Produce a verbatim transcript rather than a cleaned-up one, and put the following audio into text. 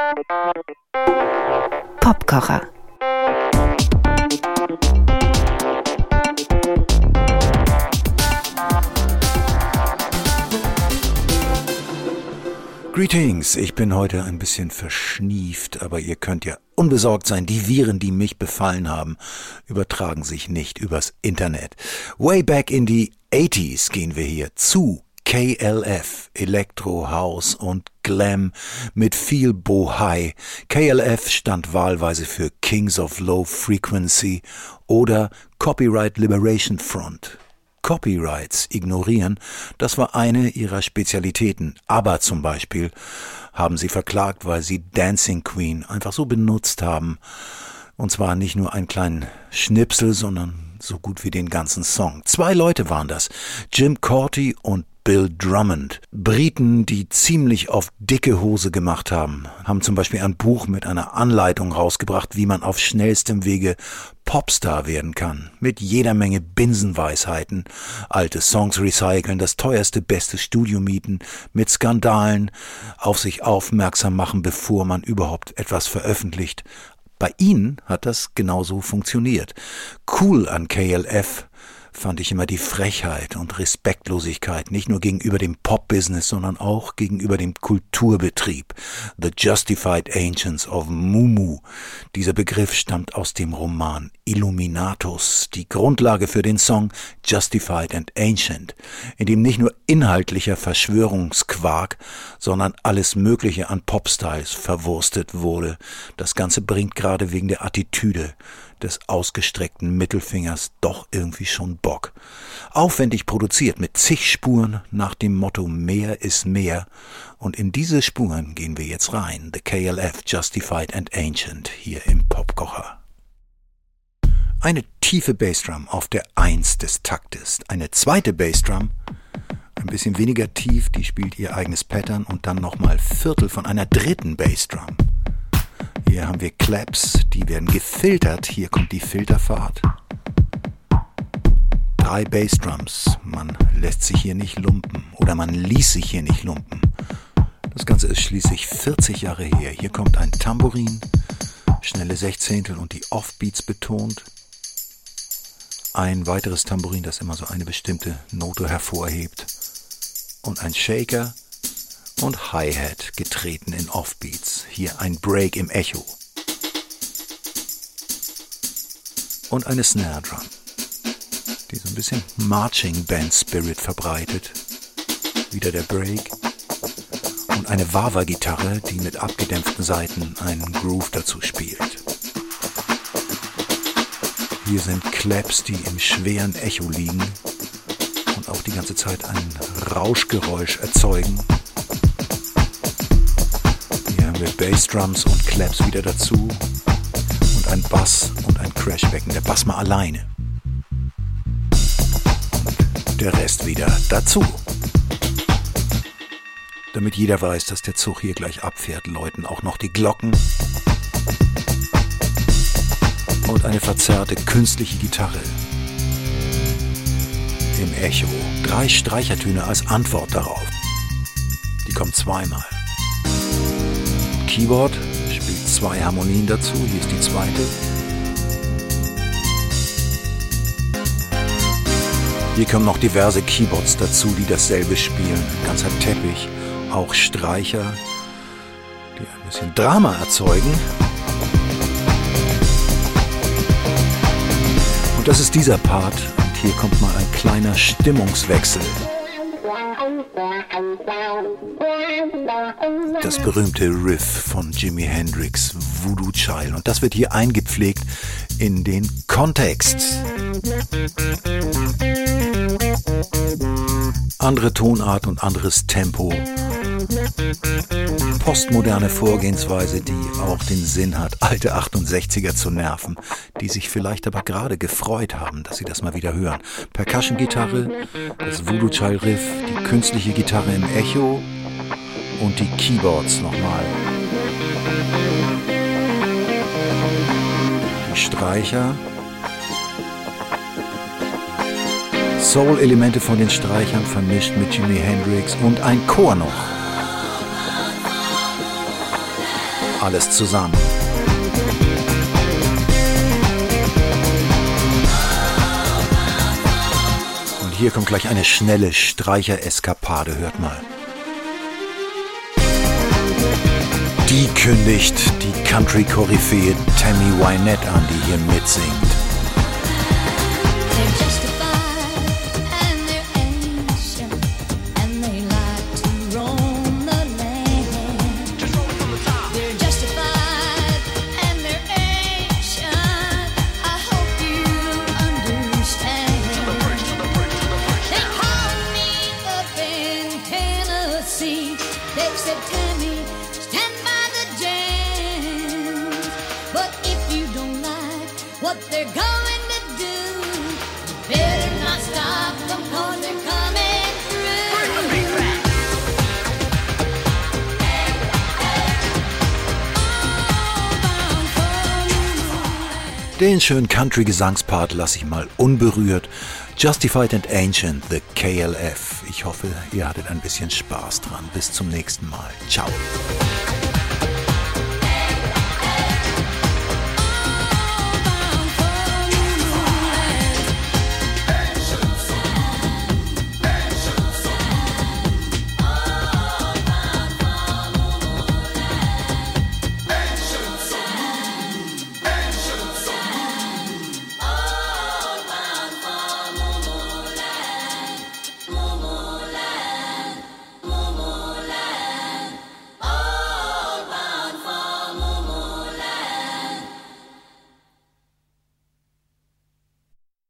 Popkocher. Greetings, ich bin heute ein bisschen verschnieft, aber ihr könnt ja unbesorgt sein. Die Viren, die mich befallen haben, übertragen sich nicht übers Internet. Way back in die eighties gehen wir hier zu K L F, Electro, House und Glam mit viel Bohai. K L F stand wahlweise für Kings of Low Frequency oder Copyright Liberation Front. Copyrights ignorieren, das war eine ihrer Spezialitäten. ABBA zum Beispiel haben sie verklagt, weil sie Dancing Queen einfach so benutzt haben. Und zwar nicht nur einen kleinen Schnipsel, sondern so gut wie den ganzen Song. Zwei Leute waren das, Jim Corti und Bill Drummond. Briten, die ziemlich auf dicke Hose gemacht haben, haben zum Beispiel ein Buch mit einer Anleitung rausgebracht, wie man auf schnellstem Wege Popstar werden kann. Mit jeder Menge Binsenweisheiten, alte Songs recyceln, das teuerste, beste Studio mieten, mit Skandalen auf sich aufmerksam machen, bevor man überhaupt etwas veröffentlicht. Bei ihnen hat das genauso funktioniert. Cool an K L F fand ich immer die Frechheit und Respektlosigkeit, nicht nur gegenüber dem Pop-Business, sondern auch gegenüber dem Kulturbetrieb. The Justified Ancients of Mumu. Dieser Begriff stammt aus dem Roman Illuminatus, die Grundlage für den Song Justified and Ancient, in dem nicht nur inhaltlicher Verschwörungsquark, sondern alles Mögliche an Popstyles verwurstet wurde. Das Ganze bringt gerade wegen der Attitüde des ausgestreckten Mittelfingers doch irgendwie schon Bock. Aufwendig produziert mit zig Spuren nach dem Motto mehr ist mehr. Und in diese Spuren gehen wir jetzt rein. The K L F Justified and Ancient hier im Popkocher. Eine tiefe Bassdrum auf der Eins des Taktes. Eine zweite Bassdrum, ein bisschen weniger tief, die spielt ihr eigenes Pattern und dann nochmal Viertel von einer dritten Bassdrum. Hier haben wir Claps, die werden gefiltert. Hier kommt die Filterfahrt. Drei Bassdrums. Man lässt sich hier nicht lumpen. Oder man ließ sich hier nicht lumpen. Das Ganze ist schließlich vierzig Jahre her. Hier kommt ein Tambourin, schnelle Sechzehntel und die Offbeats betont. Ein weiteres Tambourin, das immer so eine bestimmte Note hervorhebt. Und ein Shaker und Hi-Hat getreten in Offbeats. Hier ein Break im Echo. Und eine Snare Drum, die so ein bisschen Marching Band Spirit verbreitet. Wieder der Break. Und eine Wah-Wah-Gitarre, die mit abgedämpften Saiten einen Groove dazu spielt. Hier sind Claps, die im schweren Echo liegen und auch die ganze Zeit ein Rauschgeräusch erzeugen. Bassdrums und Claps wieder dazu und ein Bass und ein Crashbecken. Der Bass mal alleine. Und der Rest wieder dazu. Damit jeder weiß, dass der Zug hier gleich abfährt, läuten auch noch die Glocken. Und eine verzerrte künstliche Gitarre im Echo. Drei Streichertöne als Antwort darauf. Die kommen zweimal. Keyboard spielt zwei Harmonien dazu. Hier ist die zweite. Hier kommen noch diverse Keyboards dazu, die dasselbe spielen. Ein ganzer Teppich, auch Streicher, die ein bisschen Drama erzeugen. Und das ist dieser Part. Und hier kommt mal ein kleiner Stimmungswechsel. Das berühmte Riff von Jimi Hendrix, Voodoo Child. Und das wird hier eingepflegt in den Kontext. Andere Tonart und anderes Tempo. Postmoderne Vorgehensweise, die auch den Sinn hat, alte achtundsechziger zu nerven, die sich vielleicht aber gerade gefreut haben, dass sie das mal wieder hören. Percussion-Gitarre, das Voodoo Child Riff, die künstliche Gitarre im Echo und die Keyboards nochmal. Die Streicher. Soul-Elemente von den Streichern vermischt mit Jimi Hendrix und ein Chor noch. alles zusammen. Und hier kommt gleich eine schnelle Streicher-Eskapade, hört mal. Die kündigt die Country-Koryphäe Tammy Wynette an, die hier mitsingt. Den schönen Country-Gesangspart lasse ich mal unberührt. Justified and Ancient, the K L F. Ich hoffe, ihr hattet ein bisschen Spaß dran. Bis zum nächsten Mal. Ciao.